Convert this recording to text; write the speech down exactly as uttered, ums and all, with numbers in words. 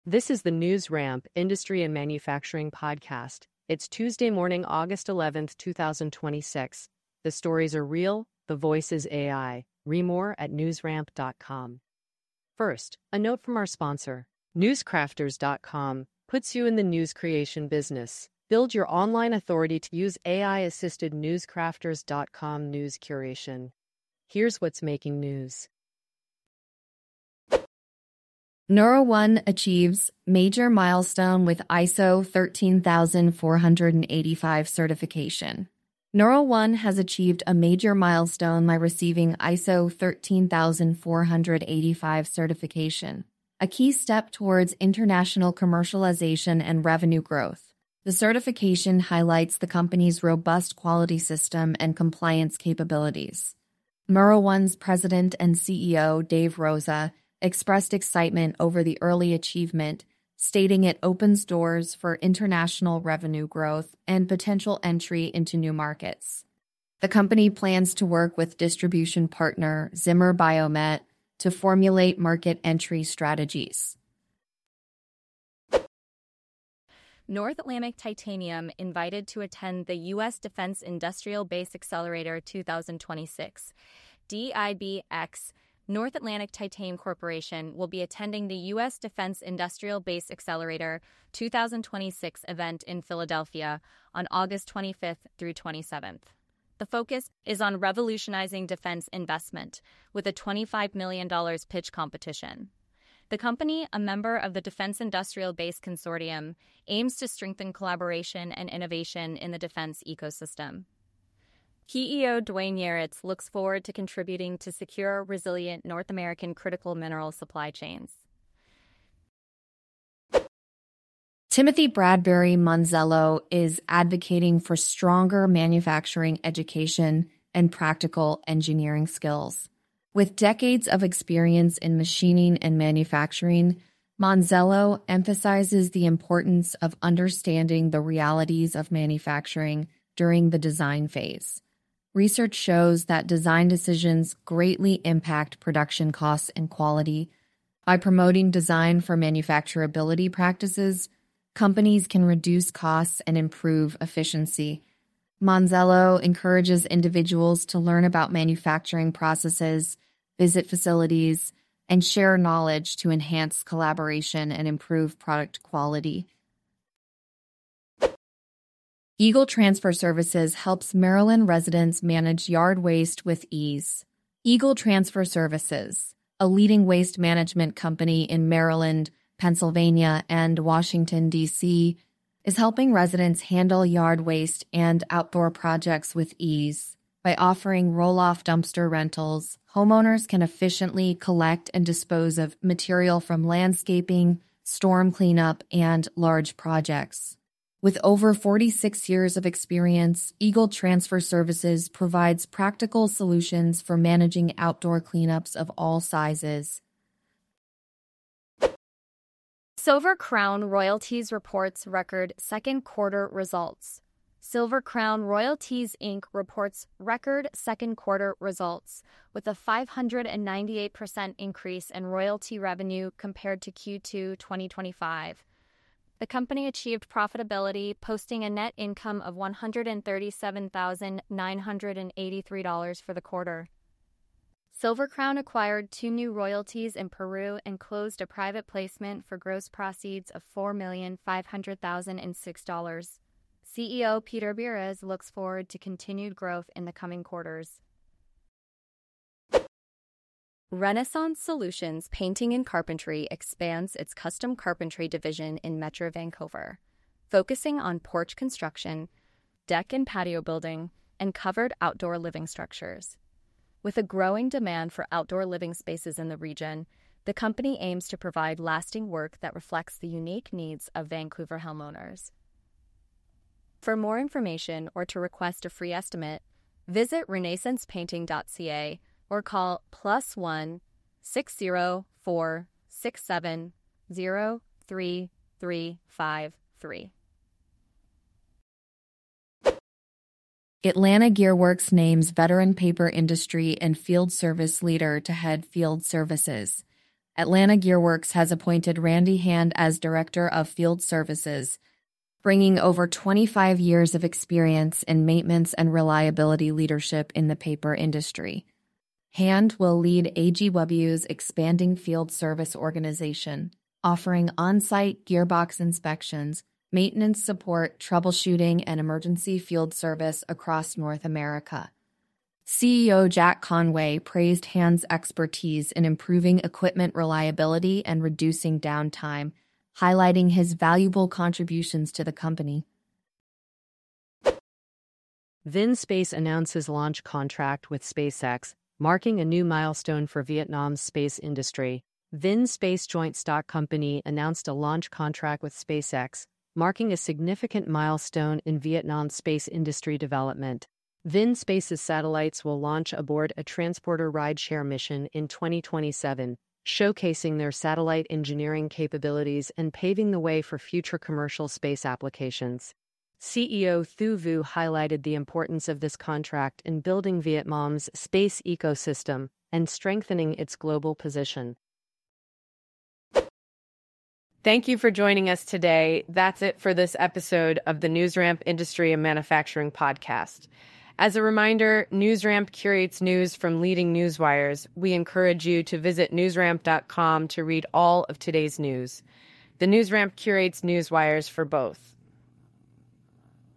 This is the News Ramp Industry and Manufacturing Podcast. It's Tuesday morning, August eleventh, two thousand twenty-six. The stories are real, the voice is A I. Read more at newsramp dot com. First, a note from our sponsor. newscrafters dot com puts you in the news creation business. Build your online authority to use A I-assisted newscrafters dot com news curation. Here's what's making news. NeuroOne achieves major milestone with I S O thirteen thousand four hundred eighty-five certification. NeuroOne has achieved a major milestone by receiving I S O thirteen thousand four hundred eighty-five certification, a key step towards international commercialization and revenue growth. The certification highlights the company's robust quality system and compliance capabilities. NeuroOne's president and C E O, Dave Rosa, expressed excitement over the early achievement, stating it opens doors for international revenue growth and potential entry into new markets. The company plans to work with distribution partner Zimmer Biomet to formulate market entry strategies. North Atlantic Titanium invited to attend the U S Defense Industrial Base Accelerator two thousand twenty-six. D I B X North Atlantic Titanium Corporation will be attending the U S Defense Industrial Base Accelerator two thousand twenty-six event in Philadelphia on August twenty-fifth through twenty-seventh. The focus is on revolutionizing defense investment with a twenty-five million dollars pitch competition. The company, a member of the Defense Industrial Base Consortium, aims to strengthen collaboration and innovation in the defense ecosystem. C E O Dwayne Yaretz looks forward to contributing to secure, resilient North American critical mineral supply chains. Timothy Bradbury Monzello is advocating for stronger manufacturing education and practical engineering skills. With decades of experience in machining and manufacturing, Monzello emphasizes the importance of understanding the realities of manufacturing during the design phase. Research shows that design decisions greatly impact production costs and quality. By promoting design for manufacturability practices, companies can reduce costs and improve efficiency. Monzello encourages individuals to learn about manufacturing processes, visit facilities, and share knowledge to enhance collaboration and improve product quality. Eagle Transfer Services helps Maryland residents manage yard waste with ease. Eagle Transfer Services, a leading waste management company in Maryland, Pennsylvania, and Washington, D C, is helping residents handle yard waste and outdoor projects with ease. By offering roll-off dumpster rentals, homeowners can efficiently collect and dispose of material from landscaping, storm cleanup, and large projects. With over forty-six years of experience, Eagle Transfer Services provides practical solutions for managing outdoor cleanups of all sizes. Silver Crown Royalties reports record second quarter results. Silver Crown Royalties, Incorporated reports record second quarter results with a five hundred ninety-eight percent increase in royalty revenue compared to Q two twenty twenty-five. The company achieved profitability, posting a net income of one hundred thirty-seven thousand nine hundred eighty-three dollars for the quarter. Silver Crown acquired two new royalties in Peru and closed a private placement for gross proceeds of four million five hundred thousand six dollars. C E O Peter Beres looks forward to continued growth in the coming quarters. Renaissance Solutions Painting and Carpentry expands its custom carpentry division in Metro Vancouver, focusing on porch construction, deck and patio building, and covered outdoor living structures. With a growing demand for outdoor living spaces in the region, the company aims to provide lasting work that reflects the unique needs of Vancouver homeowners. For more information or to request a free estimate, visit renaissance painting dot c a or call plus one six zero four six seven zero three three five three. Atlanta Gearworks names veteran paper industry and field service leader to head field services. Atlanta Gearworks has appointed Randy Hand as Director of Field Services, bringing over twenty-five years of experience in maintenance and reliability leadership in the paper industry. Hand will lead A G W's expanding field service organization, offering on-site gearbox inspections, maintenance support, troubleshooting, and emergency field service across North America. C E O Jack Conway praised Hand's expertise in improving equipment reliability and reducing downtime, highlighting his valuable contributions to the company. VinSpace announces launch contract with SpaceX, marking a new milestone for Vietnam's space industry. VinSpace joint stock company announced a launch contract with SpaceX, marking a significant milestone in Vietnam's space industry development. VinSpace's satellites will launch aboard a transporter rideshare mission in twenty twenty-seven, showcasing their satellite engineering capabilities and paving the way for future commercial space applications. C E O Thu Vu highlighted the importance of this contract in building Vietnam's space ecosystem and strengthening its global position. Thank you for joining us today. That's it for this episode of the NewsRamp Industry and Manufacturing Podcast. As a reminder, NewsRamp curates news from leading newswires. We encourage you to visit newsramp dot com to read all of today's news. The NewsRamp curates newswires for both